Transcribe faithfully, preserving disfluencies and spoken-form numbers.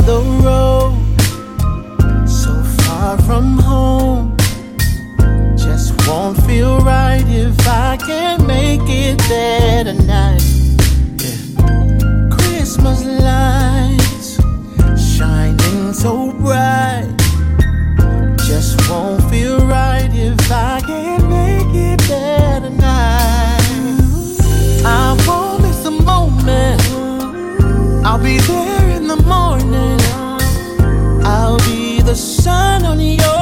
the road, so far from home. Just won't feel right if I can't make it there tonight. Yeah. Christmas lights shining so bright. Just won't feel right if I can't make it there tonight. I won't miss a moment. I'll be there in the morning. I'll be the sun on your